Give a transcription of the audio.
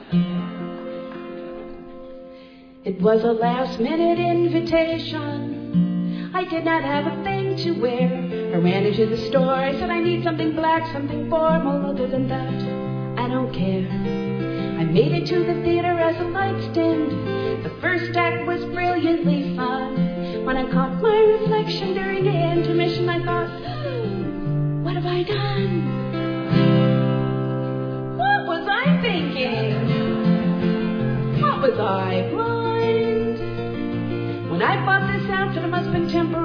It was a last-minute invitation. I did not have a thing to wear. I ran into the store. I said, I need something black, something formal. Other than that, I don't care. I made it to the theater as a lights dimmed. The first act was brilliantly fun. When I caught my reflection during the intermission, I thought, what have I done? What was I thinking? What was I, blind? When I bought this outfit, it must have been temporary.